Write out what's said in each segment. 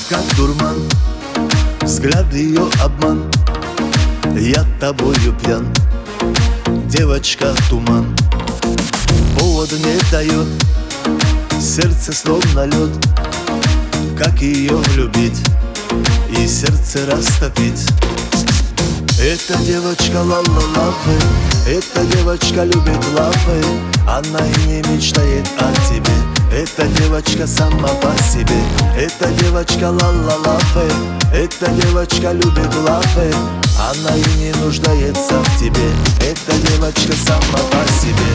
как дурман, взгляд ее обман. Я тобою пьян, девочка туман. Повода не дает, сердце словно лед. Как ее любить и сердце растопить? Эта девочка ла-ла-лавы, эта девочка любит лавы. Она и не мечтает о тебе, эта девочка сама по себе. Эта девочка ла-ла-лавы, эта девочка любит лавы. Она и не нуждается в тебе, эта девочка сама по себе.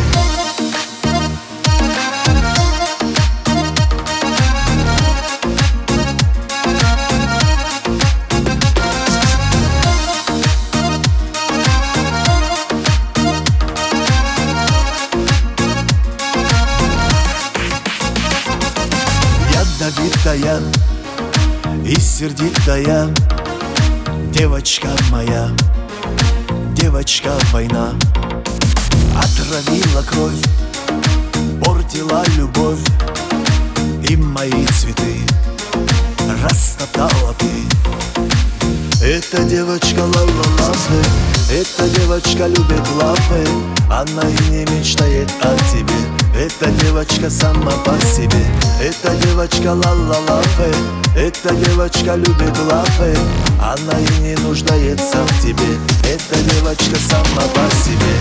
Ядовитая и сердитая девочка моя, девочка война. Отравила кровь, портила любовь, и мои цветы растоптала ты. Эта девочка ла-ла-лавы, эта девочка любит лавы. Она и не мечтает о тебе, эта девочка сама по себе. Эта девочка ла-ла-лавы, эта девочка любит лавы. Она и не нуждается в тебе, эта девочка сама по себе.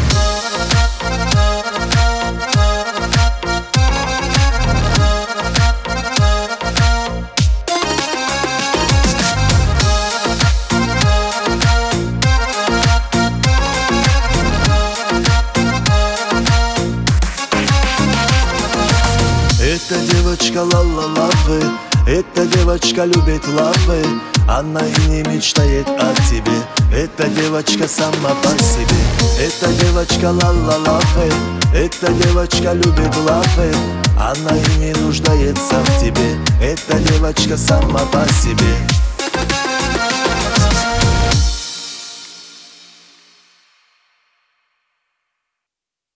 Эта девочка ла-ла-лавы, эта девочка любит лавы. Она и не мечтает о тебе, эта девочка сама по себе. Эта девочка ла-ла-лавы, эта девочка любит лавы. Она и не нуждается в тебе, эта девочка сама по себе.